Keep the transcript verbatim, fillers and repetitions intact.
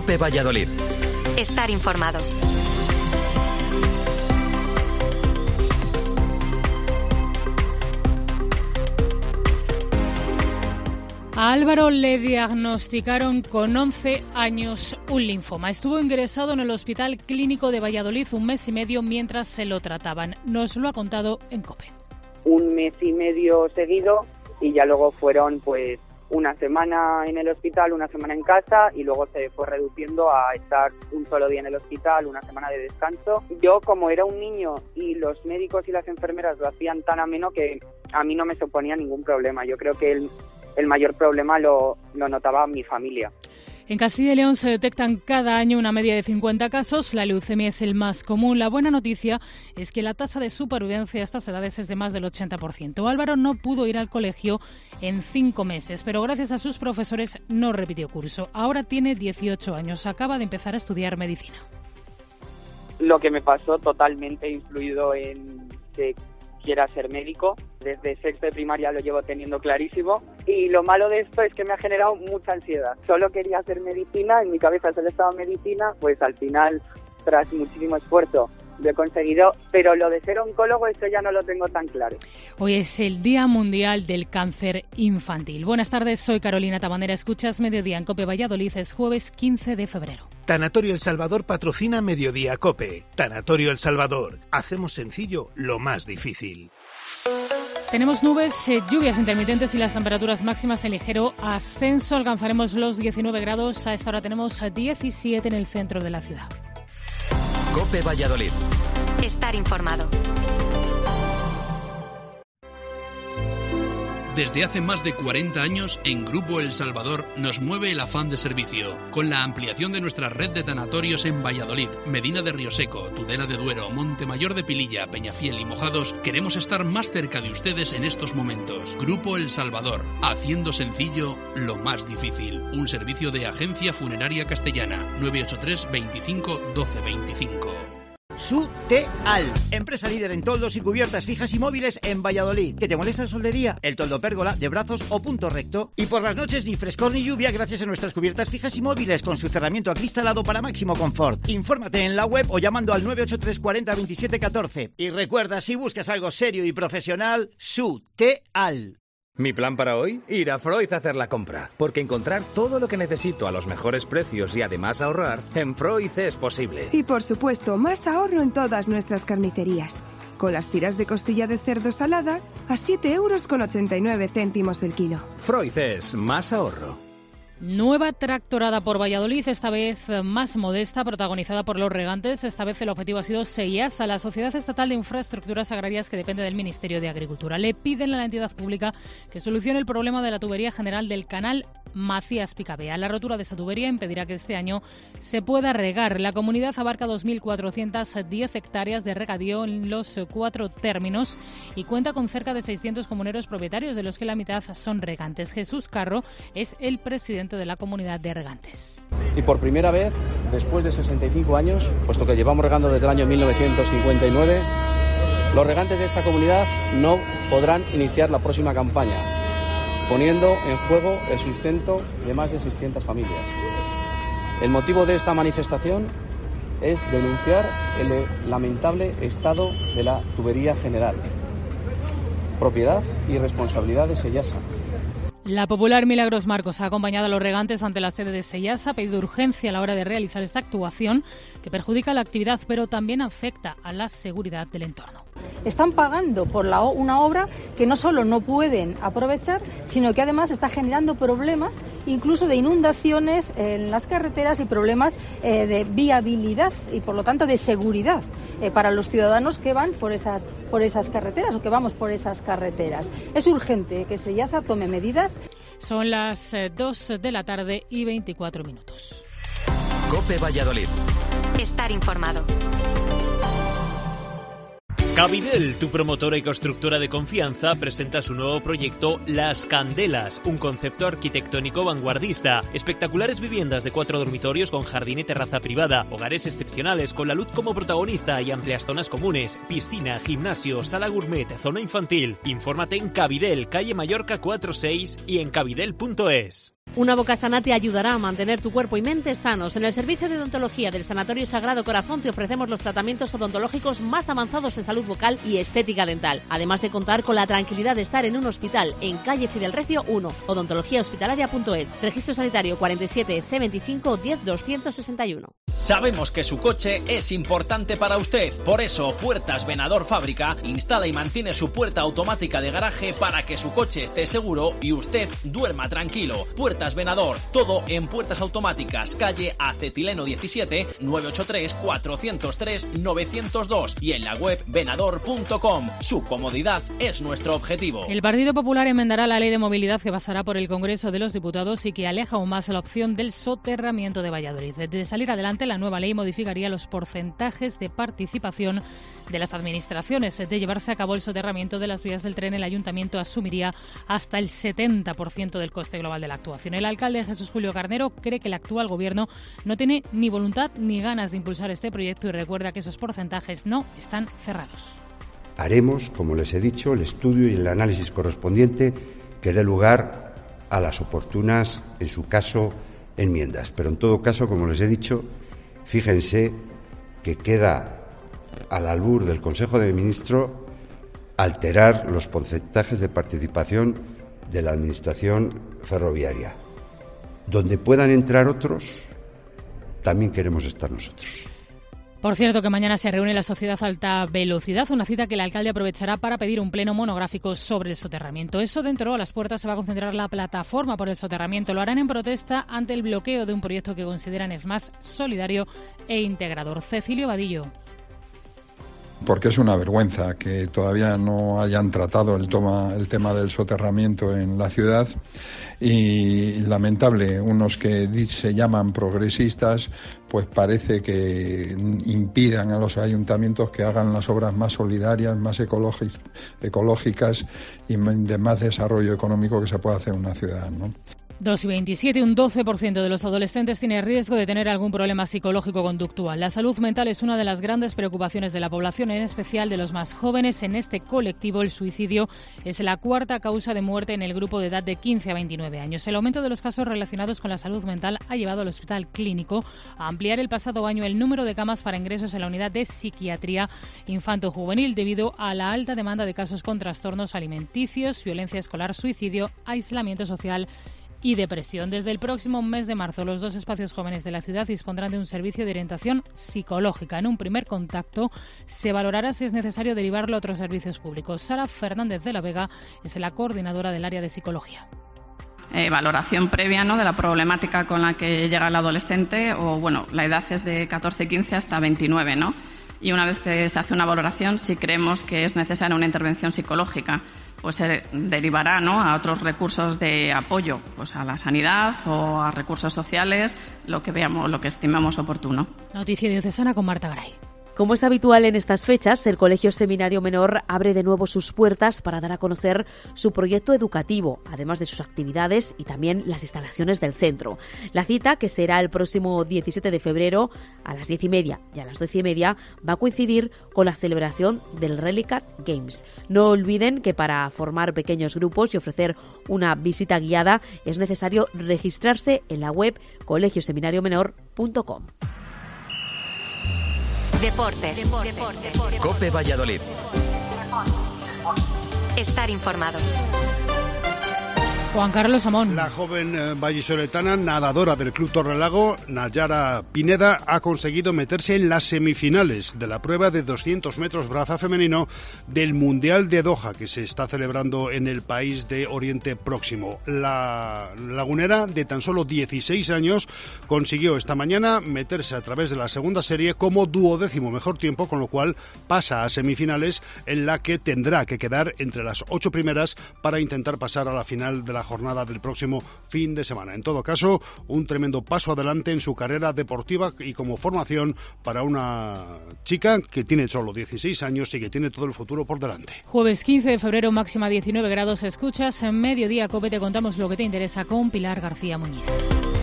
COPE Valladolid. Estar informado. A Álvaro le diagnosticaron con once años un linfoma. Estuvo ingresado en el Hospital Clínico de Valladolid un mes y medio mientras se lo trataban. Nos lo ha contado en COPE. Un mes y medio seguido y ya luego fueron pues una semana en el hospital, una semana en casa y luego se fue reduciendo a estar un solo día en el hospital, una semana de descanso. Yo, como era un niño y los médicos y las enfermeras lo hacían tan ameno, que a mí no me suponía ningún problema. Yo creo que el, el mayor problema lo, lo notaba mi familia. En Castilla y León se detectan cada año una media de cincuenta casos. La leucemia es el más común. La buena noticia es que la tasa de supervivencia a estas edades es de más del ochenta por ciento. Álvaro no pudo ir al colegio en cinco meses, pero gracias a sus profesores no repitió curso. Ahora tiene dieciocho años. Acaba de empezar a estudiar medicina. Lo que me pasó totalmente influido en que quiera ser médico. Desde sexto de primaria lo llevo teniendo clarísimo y lo malo de esto es que me ha generado mucha ansiedad. Solo quería hacer medicina, en mi cabeza solo estaba medicina, pues al final, tras muchísimo esfuerzo, lo he conseguido, pero lo de ser oncólogo, eso ya no lo tengo tan claro. Hoy es el Día Mundial del Cáncer Infantil. Buenas tardes, soy Carolina Tabanera. Escuchas Mediodía en COPE Valladolid, es jueves quince de febrero. Tanatorio El Salvador patrocina Mediodía COPE. Tanatorio El Salvador. Hacemos sencillo lo más difícil. Tenemos nubes, eh, lluvias intermitentes y las temperaturas máximas en ligero ascenso. Alcanzaremos los diecinueve grados. A esta hora tenemos diecisiete en el centro de la ciudad. COPE Valladolid. Estar informado. Desde hace más de cuarenta años, en Grupo El Salvador nos mueve el afán de servicio, con la ampliación de nuestra red de tanatorios en Valladolid, Medina de Rioseco, Tudela de Duero, Montemayor de Pililla, Peñafiel y Mojados. Queremos estar más cerca de ustedes en estos momentos. Grupo El Salvador, haciendo sencillo lo más difícil. Un servicio de Agencia Funeraria Castellana, nueve ocho tres, veinticinco, doce veinticinco. Suteal, empresa líder en toldos y cubiertas fijas y móviles en Valladolid. ¿Que te molesta el sol de día? El toldo pérgola, de brazos o punto recto. Y por las noches ni frescor ni lluvia gracias a nuestras cubiertas fijas y móviles con su cerramiento acristalado para máximo confort. Infórmate en la web o llamando al nueve ocho tres cuarenta veintisiete catorce. Y recuerda, si buscas algo serio y profesional, Suteal. Mi plan para hoy, ir a Freud a hacer la compra, porque encontrar todo lo que necesito a los mejores precios y además ahorrar, en Freud es posible. Y por supuesto, más ahorro en todas nuestras carnicerías. Con las tiras de costilla de cerdo salada a siete euros con ochenta y nueve céntimos del kilo. Freud es más ahorro. Nueva tractorada por Valladolid, esta vez más modesta, protagonizada por los regantes. Esta vez el objetivo ha sido SEIASA, la Sociedad Estatal de Infraestructuras Agrarias que depende del Ministerio de Agricultura. Le piden a la entidad pública que solucione el problema de la tubería general del canal Macías-Picabea. La rotura de esa tubería impedirá que este año se pueda regar. La comunidad abarca dos mil cuatrocientas diez hectáreas de regadío en los cuatro términos y cuenta con cerca de seiscientos comuneros propietarios, de los que la mitad son regantes. Jesús Carro es el presidente de la comunidad de regantes. Y por primera vez, después de sesenta y cinco años, puesto que llevamos regando desde el año mil novecientos cincuenta y nueve, los regantes de esta comunidad no podrán iniciar la próxima campaña, poniendo en juego el sustento de más de seiscientas familias. El motivo de esta manifestación es denunciar el lamentable estado de la tubería general, propiedad y responsabilidad de SEIASA. La popular Milagros Marcos ha acompañado a los regantes ante la sede de SEIASA, ha pedido urgencia a la hora de realizar esta actuación que perjudica la actividad, pero también afecta a la seguridad del entorno. Están pagando por la, una obra que no solo no pueden aprovechar, sino que además está generando problemas, incluso de inundaciones en las carreteras y problemas eh, de viabilidad y por lo tanto de seguridad eh, para los ciudadanos que van por esas, por esas carreteras o que vamos por esas carreteras. Es urgente que SEIASA tome medidas. Son las dos de la tarde y veinticuatro minutos. COPE Valladolid. Estar informado. Cabidel, tu promotora y constructora de confianza, presenta su nuevo proyecto Las Candelas, un concepto arquitectónico vanguardista. Espectaculares viviendas de cuatro dormitorios con jardín y terraza privada, hogares excepcionales con la luz como protagonista y amplias zonas comunes, piscina, gimnasio, sala gourmet, zona infantil. Infórmate en Cabidel, calle Mallorca cuatro seis y en cabidel punto es. Una boca sana te ayudará a mantener tu cuerpo y mente sanos. En el servicio de odontología del Sanatorio Sagrado Corazón te ofrecemos los tratamientos odontológicos más avanzados en salud bucal y estética dental, además de contar con la tranquilidad de estar en un hospital en calle Fidel Recio uno, odontología hospitalaria punto es, registro sanitario cuarenta y siete C veinticinco diez doscientos sesenta y uno. Sabemos que su coche es importante para usted, por eso Puertas Venador Fábrica instala y mantiene su puerta automática de garaje para que su coche esté seguro y usted duerma tranquilo. Puertas Venador, todo en puertas automáticas, calle Acetileno diecisiete, nueve ocho tres cuatro cero tres nueve cero dos y en la web venador punto com. Su comodidad es nuestro objetivo. El Partido Popular enmendará la ley de movilidad que pasará por el Congreso de los Diputados y que aleja aún más la opción del soterramiento de Valladolid. De salir adelante, la nueva ley modificaría los porcentajes de participación de las administraciones. De llevarse a cabo el soterramiento de las vías del tren, el Ayuntamiento asumiría hasta el setenta por ciento del coste global de la actuación. El alcalde Jesús Julio Carnero cree que el actual Gobierno no tiene ni voluntad ni ganas de impulsar este proyecto y recuerda que esos porcentajes no están cerrados. Haremos, como les he dicho, el estudio y el análisis correspondiente que dé lugar a las oportunas, en su caso, enmiendas. Pero en todo caso, como les he dicho, fíjense que queda al albur del Consejo de Ministros alterar los porcentajes de participación de la Administración ferroviaria. Donde puedan entrar otros, también queremos estar nosotros. Por cierto, que mañana se reúne la Sociedad Alta Velocidad, una cita que el alcalde aprovechará para pedir un pleno monográfico sobre el soterramiento. Eso dentro, a las puertas se va a concentrar la plataforma por el soterramiento. Lo harán en protesta ante el bloqueo de un proyecto que consideran es más solidario e integrador. Cecilio Vadillo. Porque es una vergüenza que todavía no hayan tratado el, toma, el tema del soterramiento en la ciudad y lamentable, unos que se llaman progresistas pues parece que impidan a los ayuntamientos que hagan las obras más solidarias, más ecológicas y de más desarrollo económico que se pueda hacer en una ciudad, ¿no? dos y veintisiete, un doce por ciento de los adolescentes tiene riesgo de tener algún problema psicológico conductual. La salud mental es una de las grandes preocupaciones de la población, en especial de los más jóvenes. En este colectivo, el suicidio es la cuarta causa de muerte en el grupo de edad de quince a veintinueve años. El aumento de los casos relacionados con la salud mental ha llevado al Hospital Clínico a ampliar el pasado año el número de camas para ingresos en la unidad de psiquiatría infanto-juvenil debido a la alta demanda de casos con trastornos alimenticios, violencia escolar, suicidio, aislamiento social y depresión. Desde el próximo mes de marzo, los dos espacios jóvenes de la ciudad dispondrán de un servicio de orientación psicológica. En un primer contacto se valorará si es necesario derivarlo a otros servicios públicos. Sara Fernández de la Vega es la coordinadora del área de psicología. Eh, valoración previa, ¿no?, de la problemática con la que llega el adolescente, o bueno, la edad es de catorce, quince hasta veintinueve, ¿no? Y una vez que se hace una valoración, si creemos que es necesaria una intervención psicológica, pues se derivará, ¿no?, a otros recursos de apoyo, pues a la sanidad o a recursos sociales, lo que veamos, lo que estimemos oportuno. Noticia diocesana con Marta Garay. Como es habitual en estas fechas, el Colegio Seminario Menor abre de nuevo sus puertas para dar a conocer su proyecto educativo, además de sus actividades y también las instalaciones del centro. La cita, que será el próximo diecisiete de febrero a las diez y media y a las doce y media, va a coincidir con la celebración del Relicat Games. No olviden que para formar pequeños grupos y ofrecer una visita guiada es necesario registrarse en la web colegio seminario menor punto com. Deportes. Deportes. Deportes. COPE Valladolid. Estar informado. Juan Carlos Amón. La joven eh, vallisoletana nadadora del Club Torrelago, Nayara Pineda, ha conseguido meterse en las semifinales de la prueba de doscientos metros braza femenino del Mundial de Doha, que se está celebrando en el país de Oriente Próximo. La lagunera, de tan solo dieciséis años, consiguió esta mañana meterse a través de la segunda serie como duodécimo mejor tiempo, con lo cual pasa a semifinales, en la que tendrá que quedar entre las ocho primeras para intentar pasar a la final de la jornada del próximo fin de semana. En todo caso, un tremendo paso adelante en su carrera deportiva y como formación para una chica que tiene solo dieciséis años y que tiene todo el futuro por delante. Jueves quince de febrero, máxima diecinueve grados. Escuchas en Mediodía Cope, te contamos lo que te interesa con Pilar García Muñiz.